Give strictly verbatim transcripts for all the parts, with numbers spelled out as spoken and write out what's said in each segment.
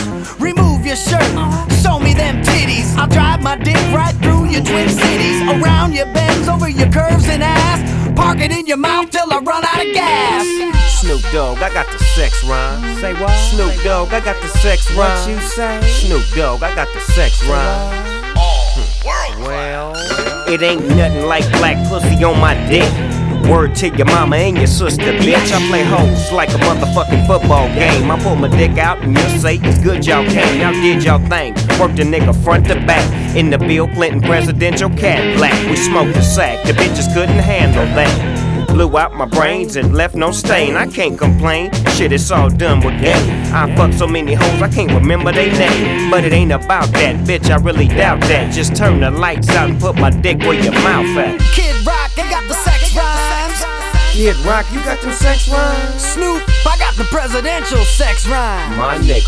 Remove your shirt, show me them titties. I'll drive my dick right through your twin cities, around your bends, over your curves and ass. Park it in your mouth till I run out of gas. Snoop Dogg, I got the sex rhyme. Say what? Snoop Dogg, I got the sex rhyme. What you say? Snoop Dogg, I got the sex rhyme. Oh, well, it ain't nothing like black pussy on my dick. Word to your mama and your sister, bitch. I play hoes like a motherfucking football game. I pull my dick out and you'll say it's good y'all came. Y'all did y'all thing, worked the nigga front to back in the Bill Clinton presidential Cadillac. We smoked the sack, the bitches couldn't handle that. Blew out my brains and left no stain. I can't complain, shit, it's all done with game. I fucked so many hoes I can't remember their name. But it ain't about that, bitch, I really doubt that. Just turn the lights out and put my dick where your mouth at. Kid Rock, I got the sex rhymes. Kid Rock, you got them sex rhymes? Snoop, I got the presidential sex rhyme. My nigga.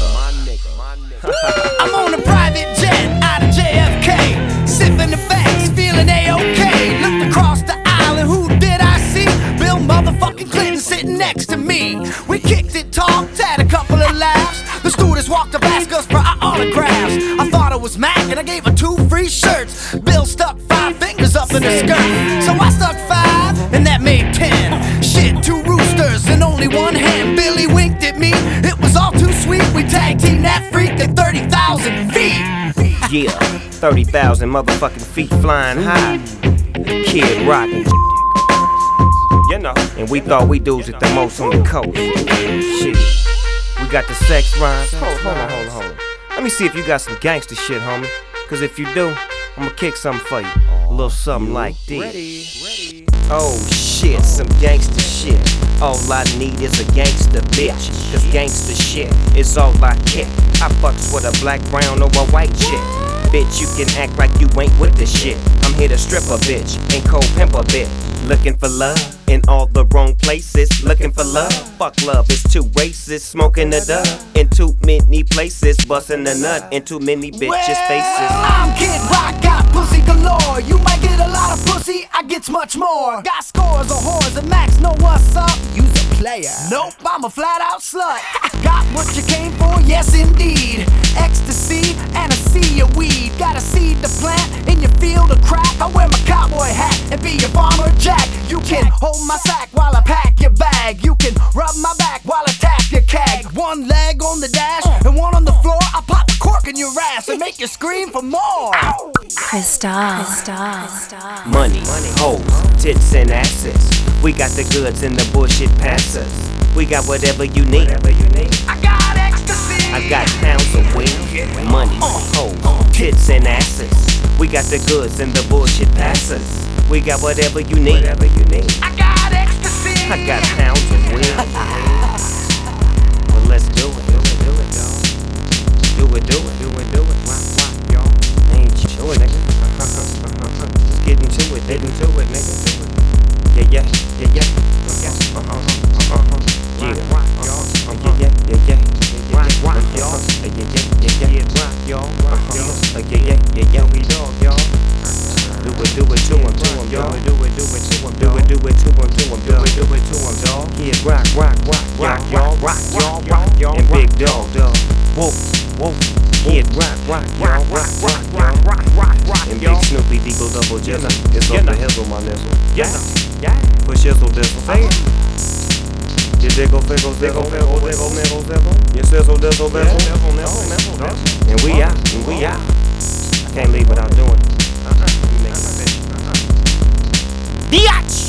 I'm on a private jet out of J F K, sipping the facts, feeling A-OK. Looked across the aisle and who did I see? Bill motherfucking Clinton sitting next to me. We kicked it, talked, had a couple of laughs. The stewardess walked up, asked us for our autographs. I thought it was Mac and I gave her two free shirts. Bill stuck five fingers up in her skirt, so I stuck five and that made ten. Shit, two roosters and only one hen. Billy winked at me, it was all too sweet. We tag teamed that freak at thirty thousand feet. Yeah, thirty thousand motherfucking feet flying high. Kid rockin', you know. And we thought we dudes it the most on the coast. Shit, we got the sex rhymes. Hold, hold on, hold on, hold on. Let me see if you got some gangster shit, homie. Cause if you do, I'ma kick something for you. A little something like this. Oh shit, some gangster shit. All I need is a gangster bitch. Cause gangster shit is all I kick. I fucks with a black, brown, or a white chick. Bitch, you can act like you ain't with this shit. I'm here to strip a bitch and cold pimp a bitch. Looking for love in all the wrong places. Looking for love, fuck love, it's too racist. Smoking the dub in too many places. Busting the nut in too many bitches' Well, faces. I'm Kid Rock, got pussy galore. You might get a lot of pussy, I get much more. Got scores of whores and Max know what's up. You's a player. Nope, I'm a flat out slut. Got what you came for, yes indeed. Ecstasy and a sea of weed. Got a seed to plant in your field of crack. I wear my cowboy hat and be your farmer jack. You can hold my sack while I pack your bag. You can rub my back while I tap your cag. One leg on the dash and one on the floor. I pop a cork in your ass and make you scream for more. Crystal, Crystal, Money, hoes, tits and asses. We got the goods and the bullshit passes. We got whatever you need. I got ecstasy. I got pounds of weed. Money, hoes, tits and asses. We got the goods and the bullshit passes. We got whatever you need. I got ecstasy. I got pounds of weed. Well, let's do it. Do it, do it, y'all. Do it, do it, do it, do it. Rock, rock, y'all. Ain't you it, nigga? Just get into it, get into it, nigga. Yeah, yeah, yeah, yeah, yeah. Uh-huh, uh-huh, uh-huh. Yeah, rock, y'all. Yeah, yeah, yeah, yeah. Rock, rock, y'all. Yeah, yeah, yeah, yeah. Rock, y'all. Rock, y'all. Yeah, yeah, yeah, yeah. We dog, y'all. Do it, do it to him, to him, y'all. Do it, do it to him, do it, do it to him, to him, do it, do it to him, dog. Yeah, rock, rock, rock, rock, y'all, rock, y'all, rock, y'all, and big dog, dog. Whoa, whoa. Yeah, rock, rock, y'all, rock, rock, rock, rock, rock, rock, and big Snoopy Deagle double jizzle. It's off the hizzle, my nizzle. Yeah, yeah. For shizzle dizzle, say it. You diggle, fickle, diggle, fickle, diggle, niggle, diggle. You sizzle, dizzle, bizzle. Nizzle, nizzle, nizzle, nizzle. And we out, and we out. I can't leave without doing it. Uh-uh. You make it, bitch. Uh-uh. Biatch!